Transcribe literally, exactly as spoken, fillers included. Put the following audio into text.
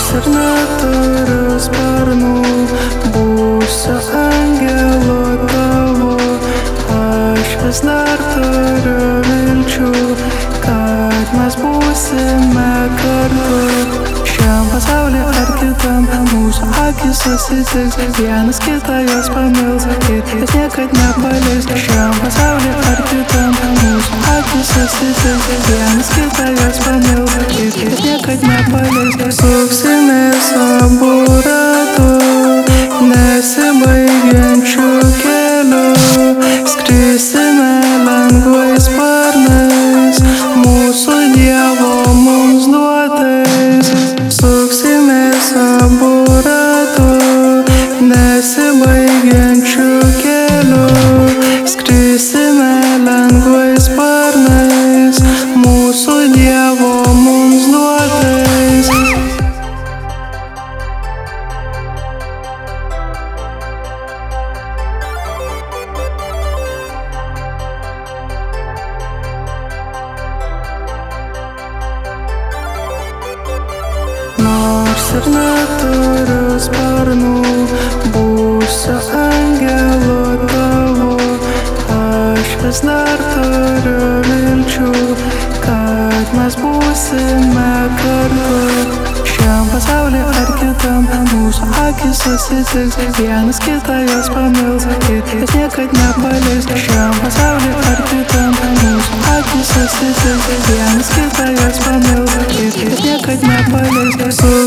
ir neturiu sparnų, būsiu angelu tavo. Aš vis dar turiu vilčių, kad mes būsime kartu. Šiam pasaulyje ar kitam mūsų akys susitiks, vienas kitą jos pamils ir jos niekad nepaleis. Šiam pasaulyje ar kitam mūsų akys susitiks, vienas kitą jos pamils ir jos niekad nepaleis. Suksimės abu ratu nesibaigiančiu keliu, skrisime lengvais sparnais, mūsų Dievo mums duotais. Suksimės abu ratu nesibaigiančiu keliu, skrisime lengvais sparnais, mūsų Dievo mums duotais. Nors ir neturiu sparnų, būsiu angelu tavo. Aš vis dar turiu vilčių, kad mes būsime kartu. Šiam pasaulyje ar kitam mūsų akys susitiks, vienas kitą jos pamils ir jos niekad nepaleis. Šiam pasaulyje ar kitam mūsų akys susitiks, vienas kitą jos pamils ir jos niekad nepaleis.